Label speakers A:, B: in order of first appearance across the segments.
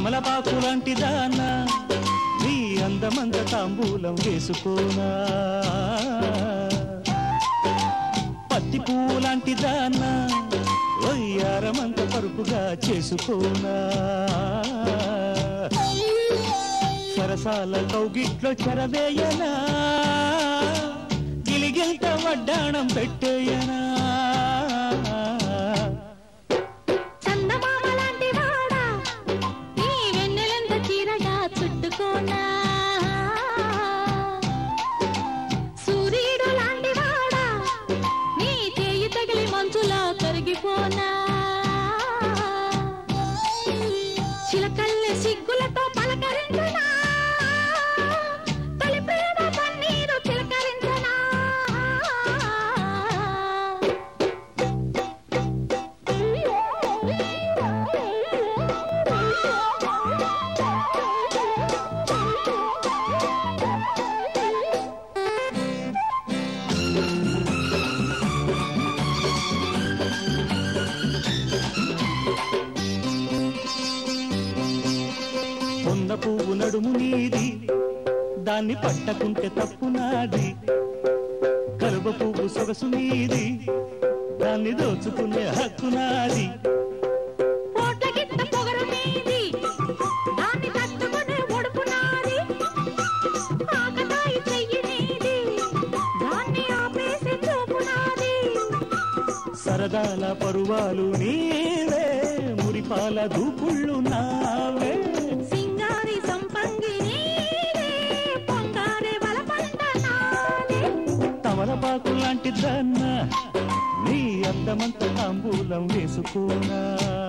A: తమలపాకు లాంటి దానా నీ అందమంత తాంబూలం వేసుకోనా పత్తి పువ్వు లాంటి దానా వయ్యారమంత పరుపుగా చేసుకోనా సరసాల కౌగిట్లో చెరవేయనా గిలిగిల్త వడ్డాణం పెట్టేయనా
B: సూర్యుడు లాంటి వాడా నీ చేయి తగిలి మంచులా కరిగిపోనా చిలకల్లె సిగ్గులతో పలకరించనా తొలి ప్రేమ పన్నీరు చిలకరించనా
A: పొన్న పువ్వు నడుము నీది దాన్ని పట్టకుంటే తప్పు నాది కలువ పువ్వు సొగసు నీది దాన్ని దోచుకునే హక్కు నాది
B: పోట్లగిట్ట పొగరు నీది దాన్ని తట్టుకునే ఒడుపు నాది ఆకతాయి చెయ్యి నీది దాన్ని ఆపేసి చూపు నాది
A: సరదాల పరువాలు నీవే మురిపాల దూకుళ్ళు నావే
B: సింగారి సంపంగి నీవే పొంగారే వలపంట నాదే
A: తమలపాకు లాంటి దాన్నా నీ అందమంత తాంబూలం వేసుకోనా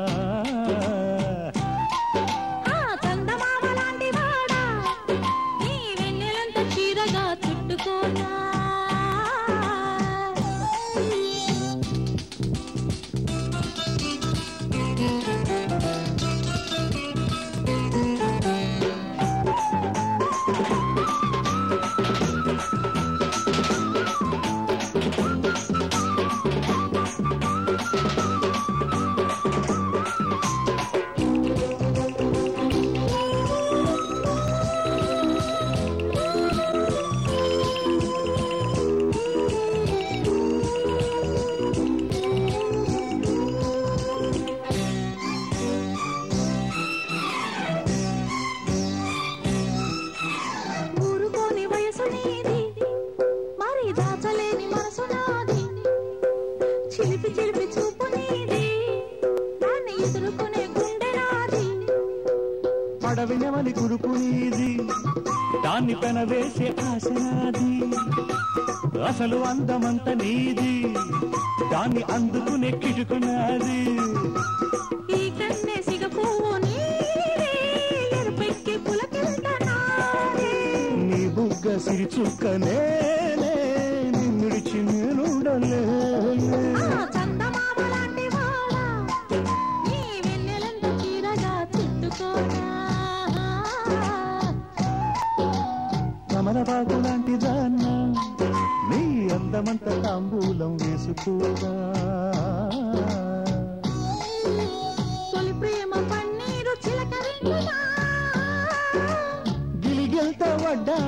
B: చందమామ లాంటి వాడా నీ వెన్నెలంత చీరగా చుట్టుకోనా ఊరుకోని వయసు నీది మరి దాచలేని మనసు నాది చిలిపి చిలిపి చూపు నీది దాన్ని ఎదుర్కొనే గుండె నాది
A: పడవినవని కురుపు నీది దాన్ని పెనవేసే ఆశ నాది అసలు అందమంత నీది దాన్ని అందుకునే కిటుకున్నది
B: ఈ కన్నే సిగ పువ్వు నీదే ఎరుపెక్కి పులకింత నాదే
A: నీ బుగ్గ సిరి చుక్కనే నిన్నుడిచి నేనుండలే
B: చందమామ లాంటి వాడా నీ వెన్నెలంత చీరగా చుట్టుకోనా
A: కమలపాకు లాంటి దాన్నా నీ అందమంత తాంబూలం వేసుకోగా
B: తొలి ప్రేమ పన్నీరు చిలకరించునా
A: గిలిగిల్త వడ్డా